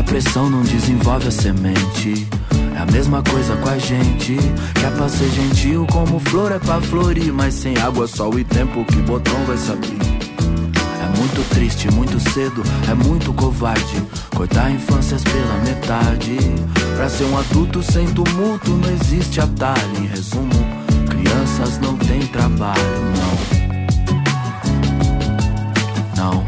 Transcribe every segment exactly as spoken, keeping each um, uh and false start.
pressão não desenvolve a semente. É a mesma coisa com a gente, que é pra ser gentil como flor é pra florir, mas sem água, sol e tempo que botão vai se abrir. É muito triste, muito cedo, é muito covarde cortar infâncias pela metade. Pra ser um adulto sem tumulto não existe atalho. Em resumo, crianças não têm trabalho, não. Não.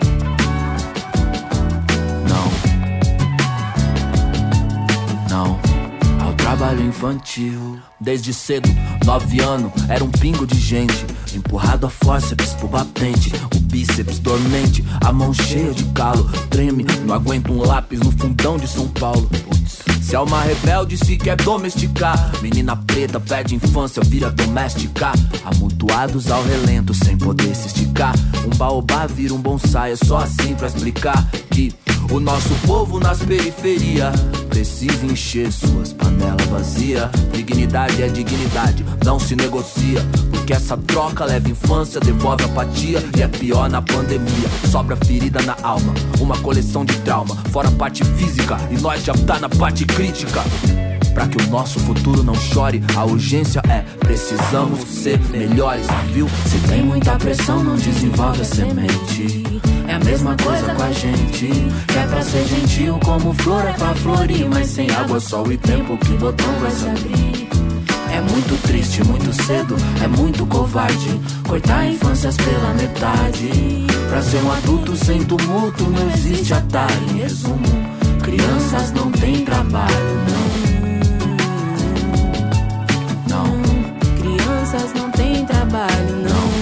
Não. Não. Ao trabalho infantil. Desde cedo, nove anos, era um pingo de gente empurrado a fórceps pro batente. O bíceps dormente, a mão cheia de calo. Treme, não aguenta um lápis no fundão de São Paulo. Putz. Se é uma rebelde, se quer domesticar. Menina preta perde infância, vira doméstica. Amontoados ao relento, sem poder se esticar. Um baobá vira um bonsai, é só assim pra explicar que o nosso povo nas periferias precisa encher suas panelas vazias. Dignidade é dignidade, não se negocia. Porque essa troca leva infância, devolve apatia. E é pior na pandemia, sobra ferida na alma, uma coleção de trauma. Fora a parte física, e nós já tá na parte crítica. Pra que o nosso futuro não chore, a urgência é, precisamos ser melhores, viu? Se tem muita pressão não desenvolve a semente. É a mesma coisa com a gente, que é pra ser gentil como flor é pra florir, mas sem água, sol e tempo que botão vai se abrir. É muito triste, muito cedo, é muito covarde cortar infâncias pela metade. Pra ser um adulto sem tumulto não existe atalho. Em resumo, crianças não têm trabalho, não. Crianças não têm trabalho, não.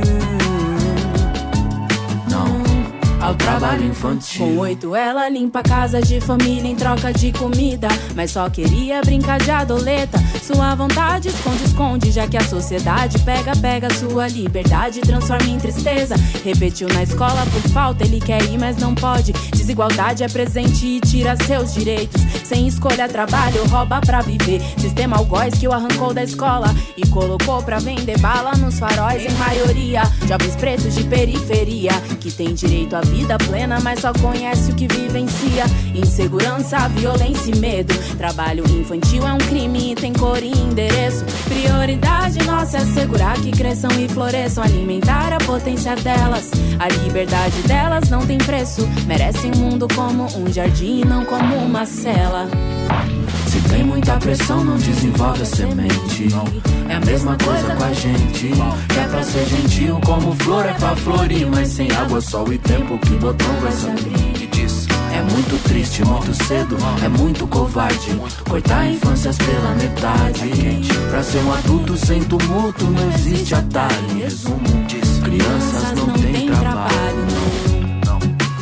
Não, ao trabalho infantil. Com oito ela limpa a casa de família em troca de comida, mas só queria brincar de adoleta. Sua vontade esconde, esconde, já que a sociedade pega, pega sua liberdade, transforma em tristeza. Repetiu na escola por falta, ele quer ir mas não pode. Desigualdade é presente e tira seus direitos. Sem escolha trabalho, rouba pra viver. Sistema algoz que o arrancou da escola e colocou pra vender bala nos faróis. Em maioria, jovens pretos de periferia, que tem direito à vida plena, mas só conhece o que vivencia. Insegurança, violência e medo. Trabalho infantil é um crime e tem cor e endereço. Prioridade nossa é assegurar que cresçam e floresçam, alimentar a potência delas. A liberdade delas não tem preço. Merecem um mundo como um jardim e não como uma cela. Se tem muita pressão não desenvolve a semente. É a mesma coisa com a gente, que é pra ser gentil como flor é pra florir, mas sem água, sol e tempo que botão vai se abrir. E diz, é muito triste, muito cedo, é muito covarde cortar infâncias pela metade. Pra ser um adulto sem tumulto não existe atalho. Em resumo, diz, crianças não têm trabalho, não.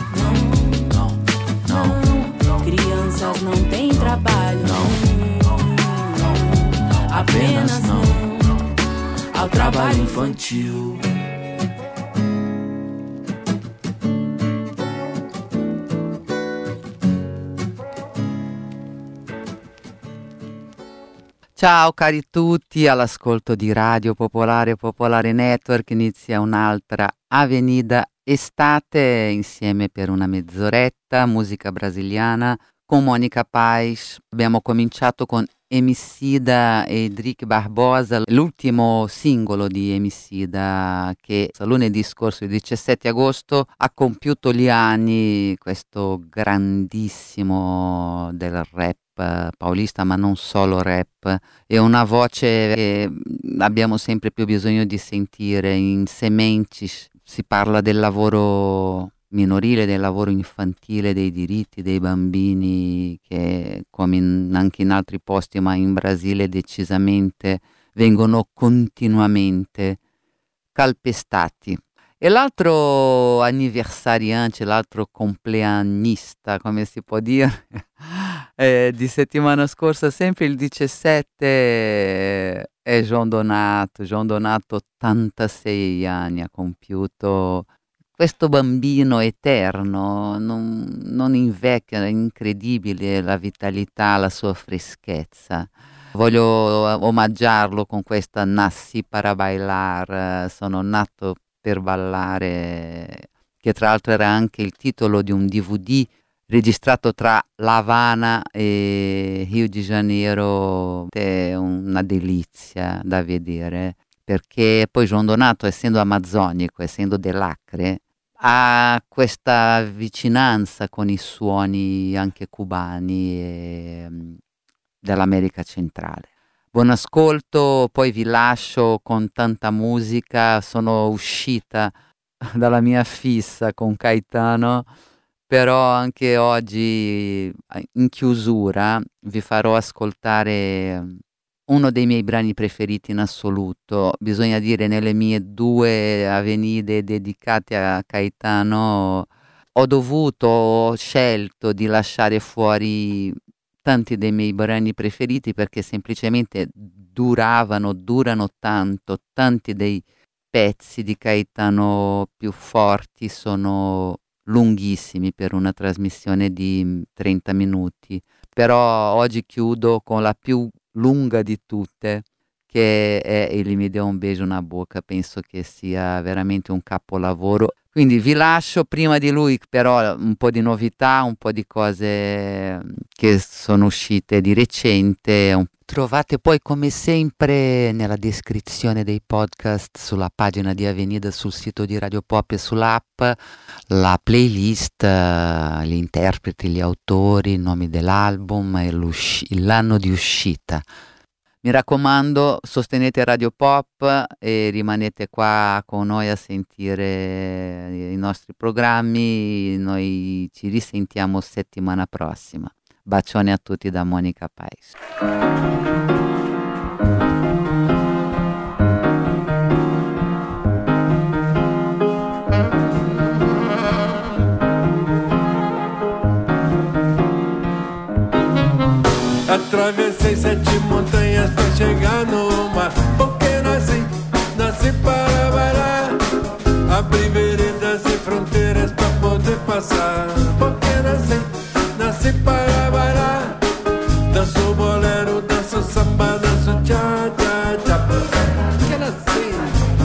Não, não, não. Crianças não têm trabalho, não, não, apenas não ao trabalho infantil. Ciao cari tutti, all'ascolto di Radio Popolare Popolare Network inizia un'altra Avenida Estate insieme per una mezz'oretta, musica brasiliana con Monica Paz. Abbiamo cominciato con Emicida e Drick Barbosa, l'ultimo singolo di Emicida che lunedì scorso, il diciassette agosto, ha compiuto gli anni, questo grandissimo del rap paulista, ma non solo rap. È una voce che abbiamo sempre più bisogno di sentire. In Sementi si parla del lavoro minorile, del lavoro infantile, dei diritti dei bambini che, come in, anche in altri posti, ma in Brasile decisamente, vengono continuamente calpestati. E l'altro anniversariante, l'altro compleannista, come si può dire, eh, di settimana scorsa, sempre il diciassette, è João Donato. João Donato, ottantasei anni ha compiuto. Questo bambino eterno non, non invecchia, è incredibile la vitalità, la sua freschezza. Voglio omaggiarlo con questa Nasci para bailar, sono nato per ballare, che tra l'altro era anche il titolo di un D V D registrato tra La Habana e Rio de Janeiro, è una delizia da vedere, perché poi João Donato, essendo amazzonico, essendo dell'Acre, ha questa vicinanza con i suoni anche cubani e dell'America centrale. Buon ascolto, poi vi lascio con tanta musica. Sono uscita dalla mia fissa con Caetano, però anche oggi in chiusura vi farò ascoltare uno dei miei brani preferiti in assoluto. Bisogna dire, nelle mie due avvenire dedicate a Caetano ho dovuto, ho scelto di lasciare fuori tanti dei miei brani preferiti perché semplicemente duravano, durano tanto. Tanti dei pezzi di Caetano più forti sono lunghissimi per una trasmissione di trenta minuti, però oggi chiudo con la più lunga di tutte, che è Il mi deu un beso na boca. Penso che sia veramente un capolavoro, quindi vi lascio. Prima di lui però un po' di novità, un po' di cose che sono uscite di recente. Trovate poi come sempre nella descrizione dei podcast sulla pagina di Avenida, sul sito di Radio Pop e sull'app, la playlist, gli interpreti, gli autori, i nomi dell'album e l'anno di uscita. Mi raccomando, sostenete Radio Pop e rimanete qua con noi a sentire i nostri programmi. Noi ci risentiamo settimana prossima. Bacioni a tutti da Monica Pais. Atravessei sete montanhas pra chegar no mar, porque nasci, nasci para varar. Abri veredas e fronteiras pra poder passar, porque nasci, nasci para varar. Danço bolero, danço samba, danço tchá, tchá, tchá, porque nasci.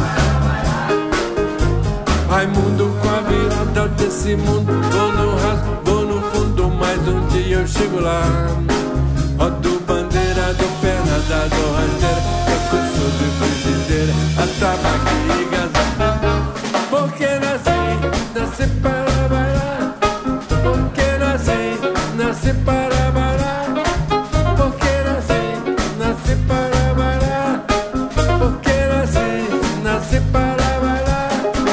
Raimundo com a virada desse mundo, vou no rasgo, vou no fundo, mas um dia eu chego lá. Rodo bandeira do perna da do rasteira, percurso de frigideira, atabaque e gazela. Porque nasci, nasci para bailar. Porque nasci, nasci para bailar. Porque nasci, nasci para bailar. Porque nasci, nasci para bailar.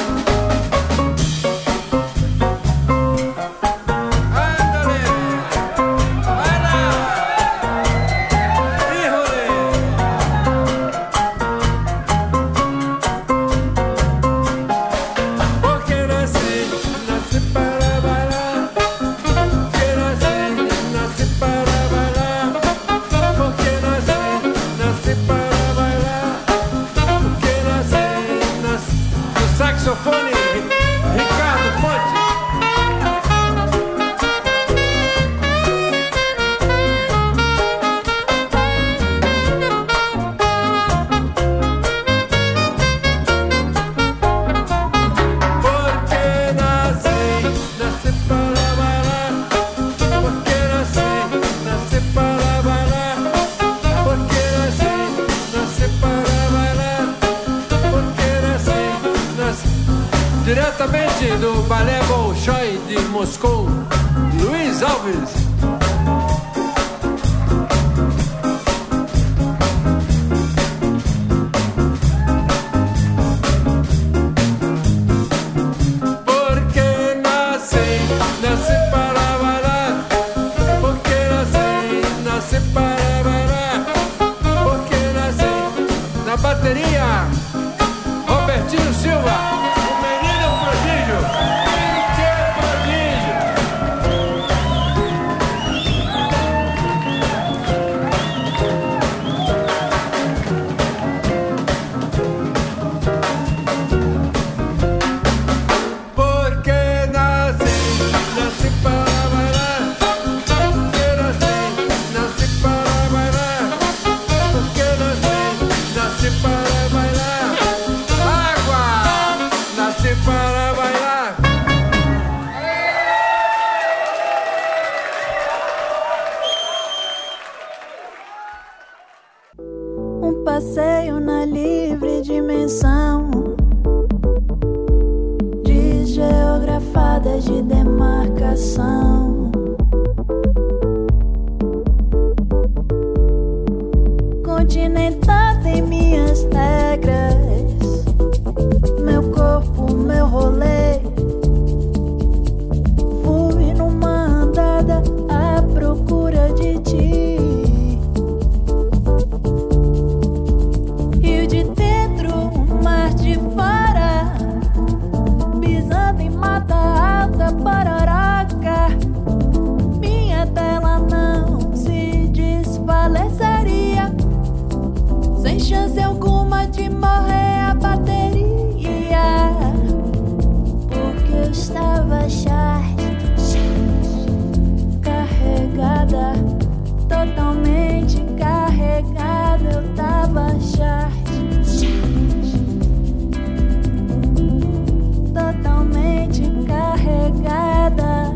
Diretamente do Balé Bolshoi de Moscou, Luiz Alves. Porque nasci, nasci para bailar. Porque nasci, nasci para bailar. Porque nasci. Na bateria, Robertinho Silva. Para bailar. Um passeio na livre dimensão de geografadas de demarcação. Continental tem minhas regras, meu corpo, meu rolê. Fui numa andada à procura de ti. Rio de dentro, mar de fora, pisando em mata alta, Pororoca. Minha tela não se desfaleceria, sem chance alguma de morrer a bateria, porque eu estava charge, carregada, totalmente carregada, eu tava charge, totalmente carregada.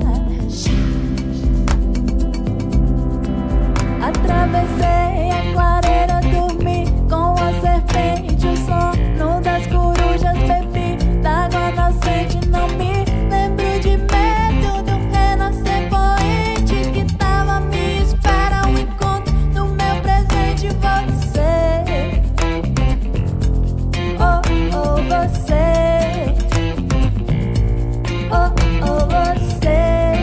Atravessei a clareira, dormi com a serpente, o sono das corujas, bebi d'água nascente. Não me lembro de medo do renascer poente que tava à minha espera, o encontro do meu presente. Você, oh, oh, você, oh, oh, você.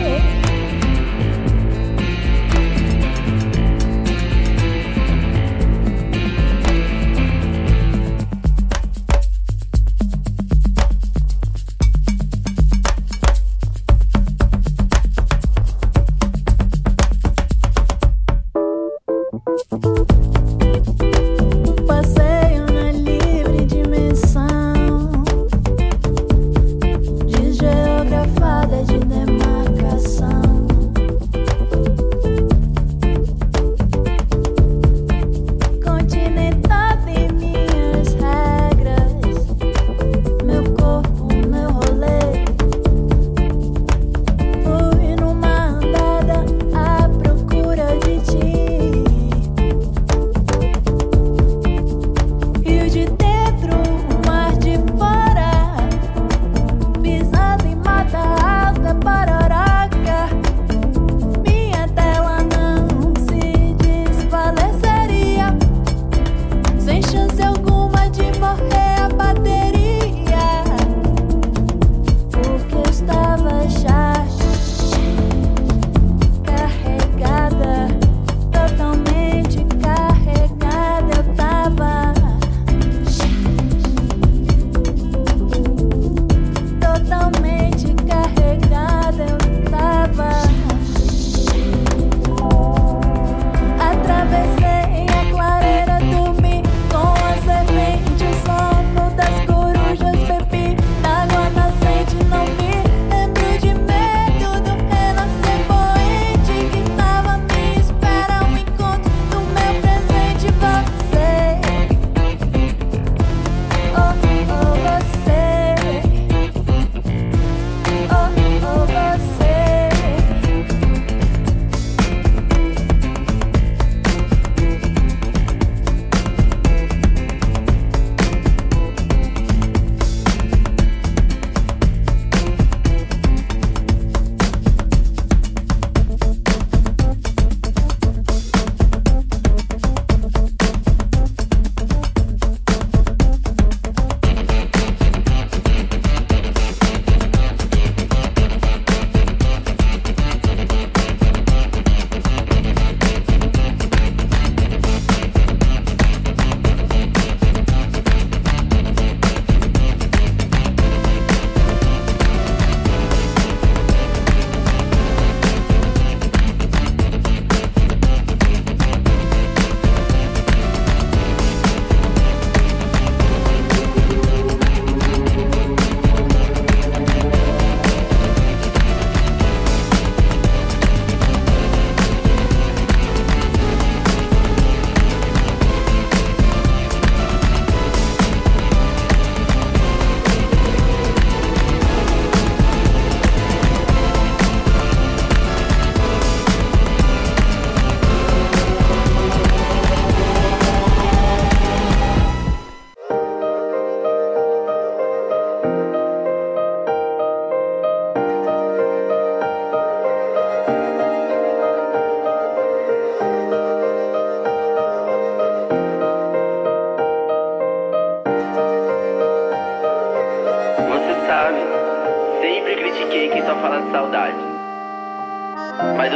Passeio na livre dimensão de geografada de demarcação. Continental tem minhas regras, meu corpo, meu rolê. Fui numa andada à procura de ti.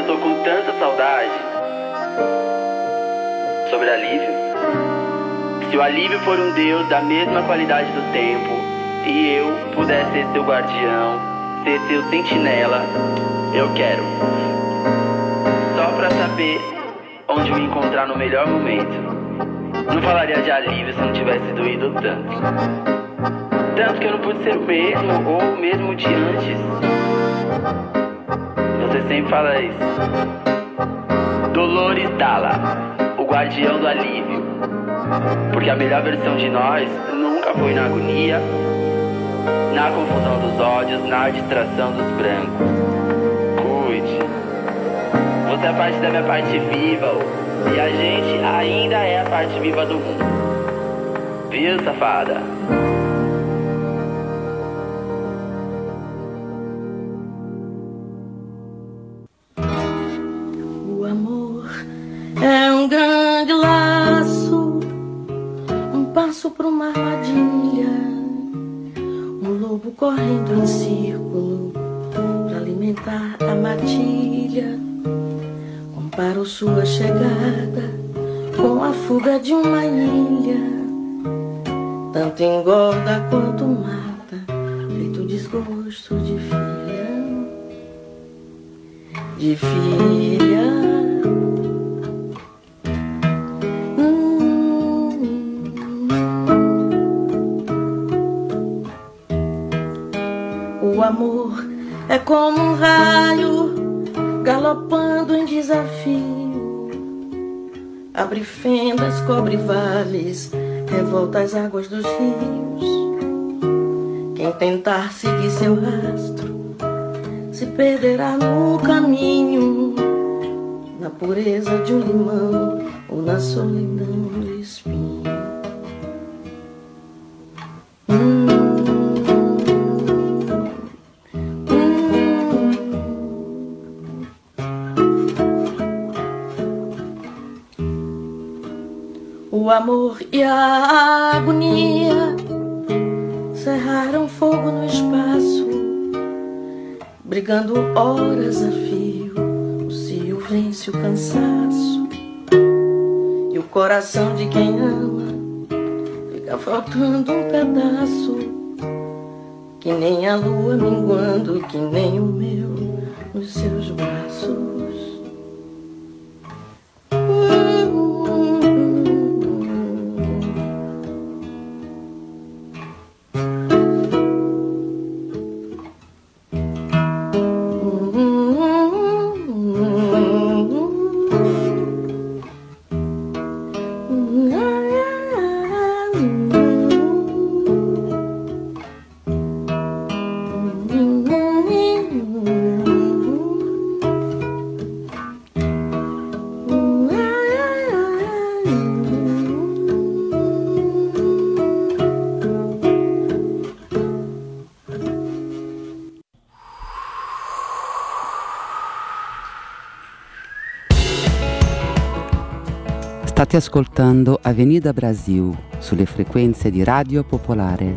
tô com tanta saudade. Sobre alívio. Se o alívio for um Deus da mesma qualidade do tempo e eu puder ser seu guardião, ser seu sentinela, eu quero. Só pra saber onde me encontrar no melhor momento. Não falaria de alívio se não tivesse doído tanto. Tanto que eu não pude ser o mesmo ou o mesmo de antes. Você sempre fala isso. Dolores Dalla, o guardião do alívio. Porque a melhor versão de nós nunca foi na agonia, na confusão dos ódios, na distração dos brancos. Cuide. Você é parte da minha parte viva, e a gente ainda é a parte viva do mundo. Viu, safada? O amor é um grande laço, um passo para uma armadilha, um lobo correndo em círculo para alimentar a matilha. Comparo sua chegada com a fuga de uma ilha, tanto engorda quanto mata, feito desgosto de filha, de filha. O amor é como um raio galopando em desafio, abre fendas, cobre vales, revolta as águas dos rios. Quem tentar seguir seu rastro se perderá no caminho, na pureza de um limão ou na solidão do espinho. Hum. O amor e a agonia cerraram fogo no espaço, brigando horas a fio. O cio vence o cansaço, e o coração de quem ama fica faltando um pedaço, que nem a lua minguando, que nem o meu nos seus braços. State ascoltando Avenida Brasil sulle frequenze di Radio Popolare.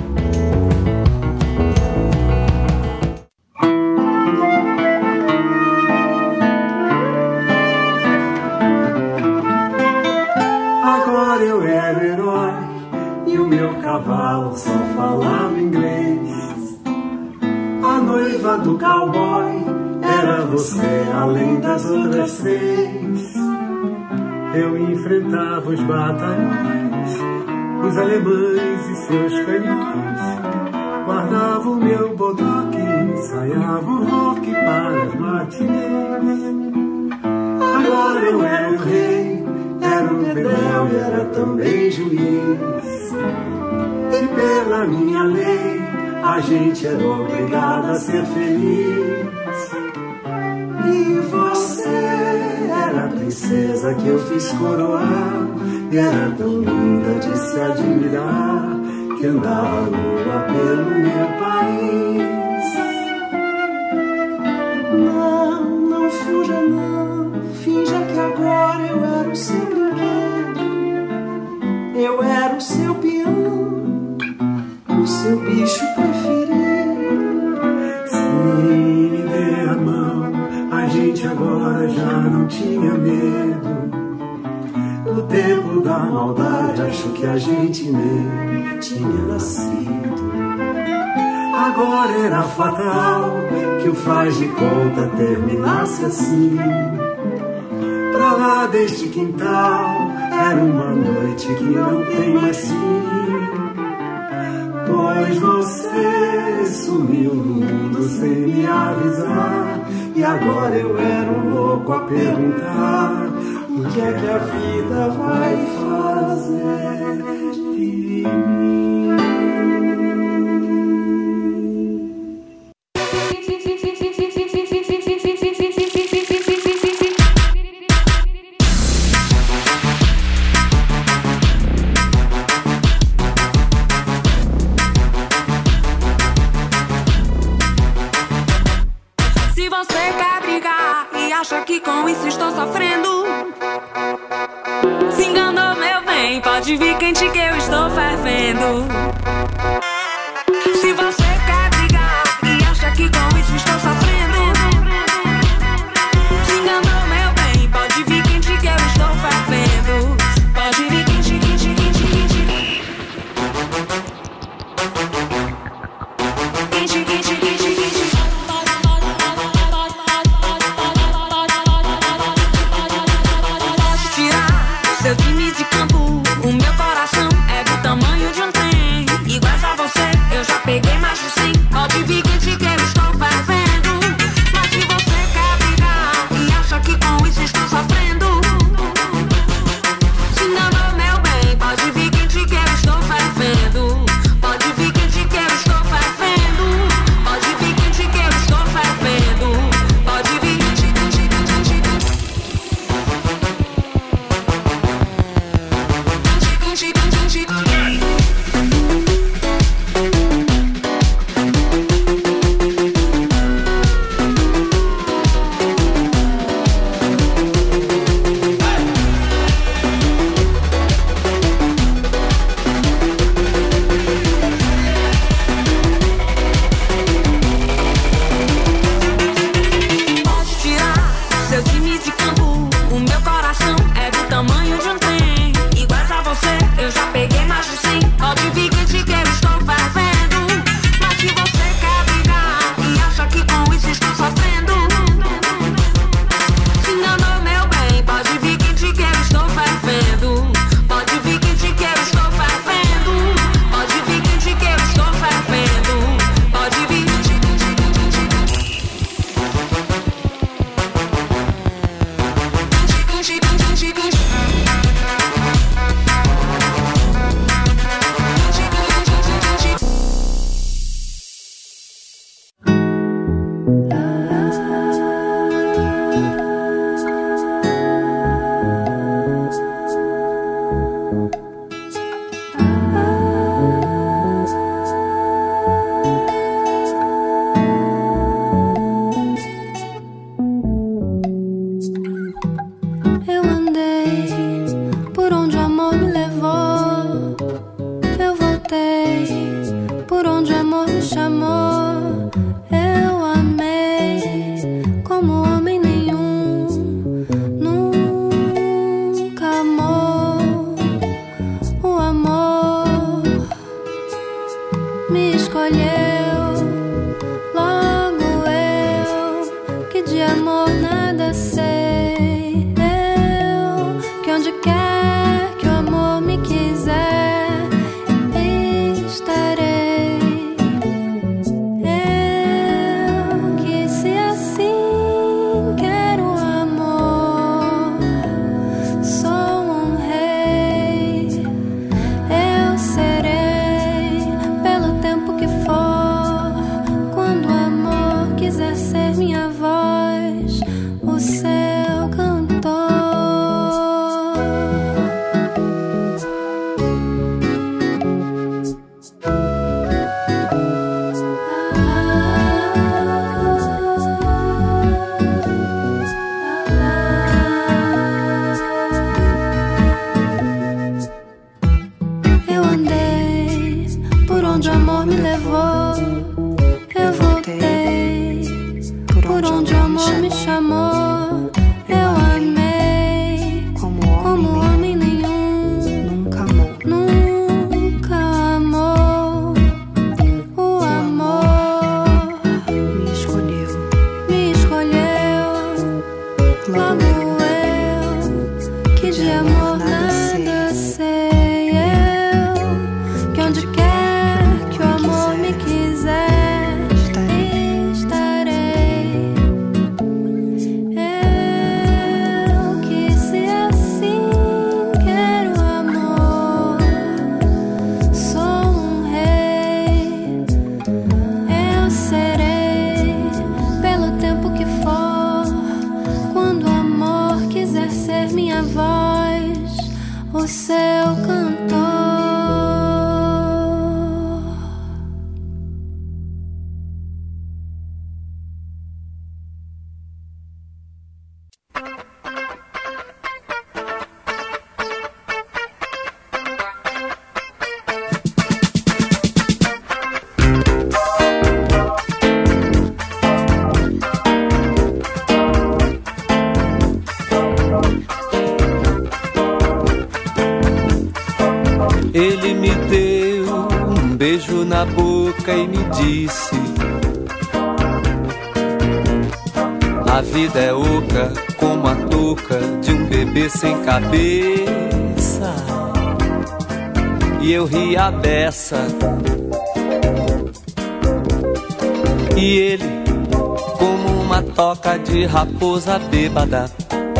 Agora eu era herói e o meu cavalo só falava inglês. A noiva do cowboy era você, além das outras três. Eu enfrentava os batalhões, os alemães e seus canhões. Guardava o meu bodoque, ensaiava o rock para as matinês. Agora eu era o rei, era um bedel e era também juiz. E pela minha lei, a gente era obrigado a ser feliz. E você era a princesa que eu fiz coroar, e era tão linda de se admirar, que andava nua pelo meu país. Não, não fuja não, finja que agora eu era o seu brinquedo. Eu era o seu peão, o seu bicho preferido. Sim, me dê a mão, a gente agora agora já não tinha medo. No tempo da maldade, acho que a gente nem tinha nascido. Agora era fatal que o faz de conta terminasse assim. Pra lá deste quintal, era uma noite que não tem mais fim. Pois você sumiu no mundo sem me avisar. E agora eu era um louco a perguntar: o que é que a vida vai fazer de mim? Acha que com isso estou sofrendo? Se enganou, meu bem, pode vir quente que eu estou fervendo. Se você quer brigar e acha que com isso estou sofrendo, se enganou, meu bem, pode vir quente que eu estou fervendo. Pode vir quente, quente, quente, quente. Quente, quente, quente, quente. Seu time de campo, o meu coração é do tamanho de um trem. Iguais a você, eu já peguei mais de cem. Pode vir quente que eu estou fervendo. Mas se você quer brigar e acha que com isso estou sofrendo, se enganou, meu bem, pode vir quente que eu estou fervendo. Pode vir quente que eu estou fervendo. Pode vir quente que eu estou fervendo. Pode vir quente, quente, quente, quente. O seu cantor por nada sei. Eu, que onde quer que o amor me quiser, estarei. Eu que se assim quero amor, sou um rei. Eu serei pelo tempo que for, quando o amor quiser ser minha voz, o seu cantor. Ele me deu um beijo na boca e me disse: a vida é oca como a touca de um bebê sem cabeça. E eu ri a beça. E ele, como uma toca de raposa bêbada.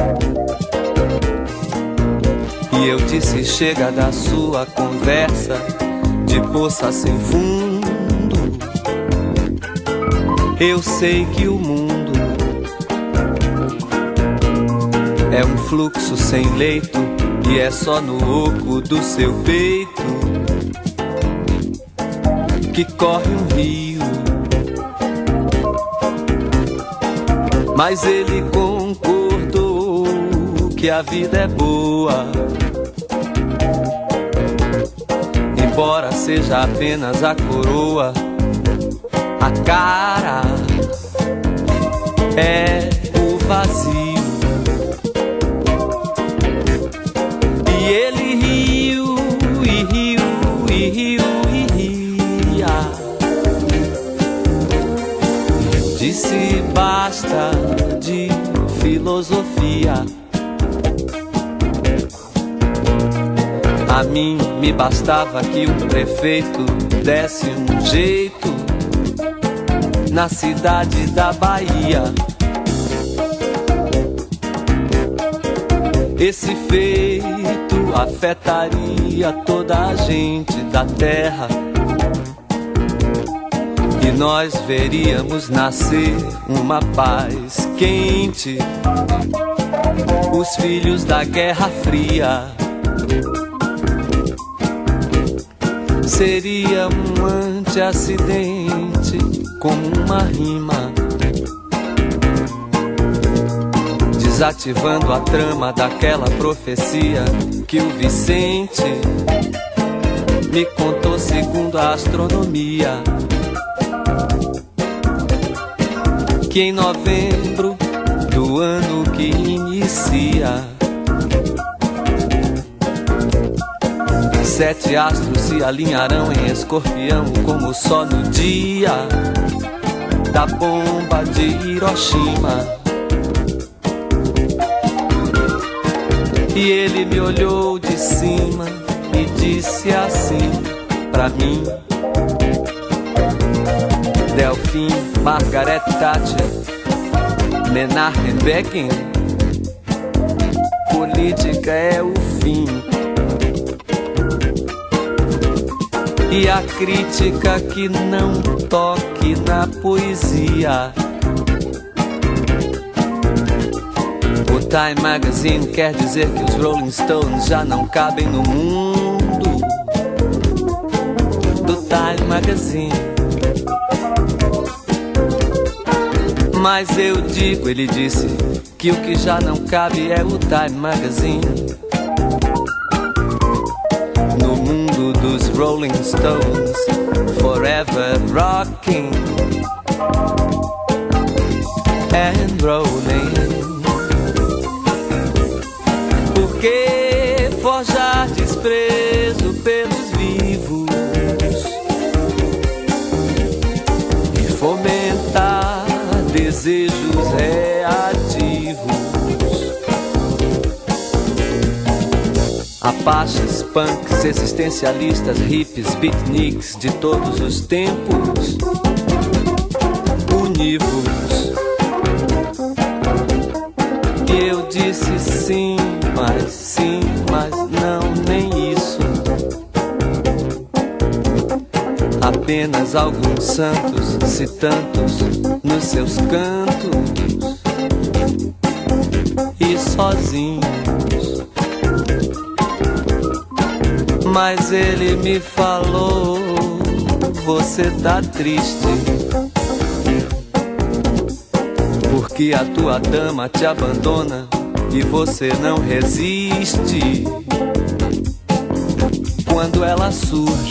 E eu disse: chega da sua conversa de poça sem fundo. Eu sei que o mundo é um fluxo sem leito, e é só no oco do seu peito que corre um rio. Mas ele concordou que a vida é boa, embora seja apenas a coroa. A cara é o vazio. E ele riu, e riu, e riu, e ria. Disse: basta de filosofia. A mim me bastava que um prefeito desse um jeito na cidade da Bahia. Esse feito afetaria toda a gente da terra, e nós veríamos nascer uma paz quente, os filhos da Guerra Fria. Seria um anti-acidente, como uma rima, desativando a trama daquela profecia que o Vicente me contou segundo a astronomia. Que em novembro do ano que inicia, sete astros se alinharão em Escorpião, como só no dia da bomba de Hiroshima. E ele me olhou de cima e disse assim pra mim: Delfim, Margaret Thatcher, Menachem Begin, política é o fim. E a crítica que não toque na poesia. O Time Magazine quer dizer que os Rolling Stones já não cabem no mundo do Time Magazine. Mas eu digo, ele disse, que o que já não cabe é o Time Magazine no mundo dos Rolling Stones, forever rocking and rolling. Por que forjar desprezo pelos vivos e fomentar desejos reativos? Apaches, punks, existencialistas, hippies, beatniks de todos os tempos, univos. E eu disse sim, mas sim, mas não, nem isso. Apenas alguns santos, se tantos, nos seus cantos e sozinhos. Mas ele me falou, você tá triste, porque a tua dama te abandona e você não resiste. Quando ela surge,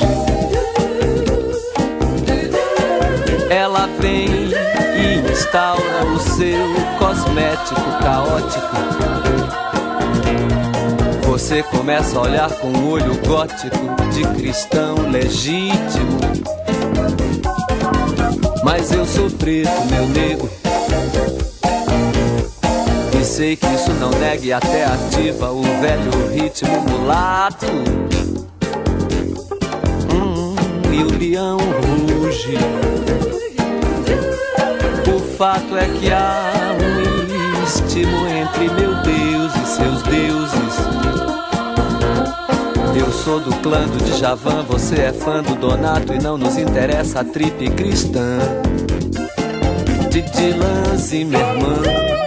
ela vem e instaura o seu cosmético caótico. Você começa a olhar com um olho gótico de cristão legítimo. Mas eu sou preto, meu nego, e sei que isso não nega e até ativa o velho ritmo mulato. Hum, e o leão ruge. O fato é que há um istmo entre meu Deus e seus deuses. Eu sou do clã do Djavan, você é fã do Donato e não nos interessa a trip cristã de Dylan Zimmerman.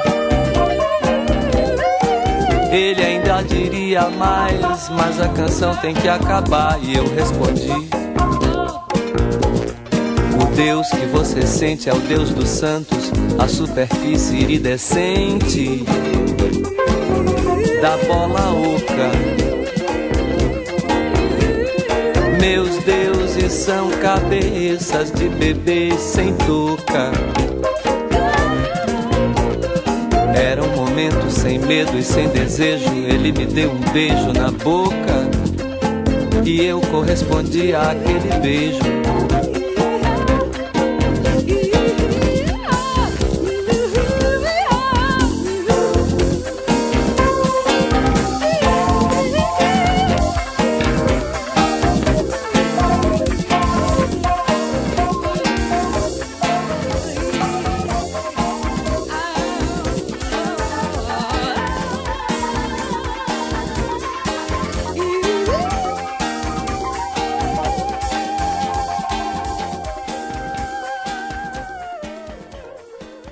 Ele ainda diria mais, mas a canção tem que acabar. E eu respondi: o Deus que você sente é o Deus dos santos, a superfície iridescente da bola oca. Meus deuses são cabeças de bebês sem touca. Era um momento sem medo e sem desejo. Ele me deu um beijo na boca e eu correspondi àquele beijo.